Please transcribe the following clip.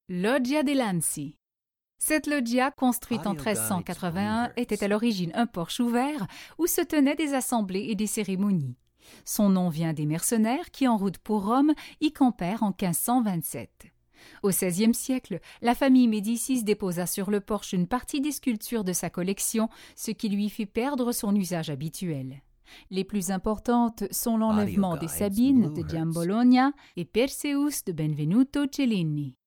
Loggia de Lanzi. Cette loggia, construite en 1381, était à l'origine un porche ouvert où se tenaient des assemblées et des cérémonies. Son nom vient des mercenaires qui, en route pour Rome, y campèrent en 1527. Au XVIe siècle, la famille Médicis déposa sur le porche une partie des sculptures de sa collection, ce qui lui fit perdre son usage habituel. Les plus importantes sont l'enlèvement des Sabines de Giambologna et Perseus de Benvenuto Cellini.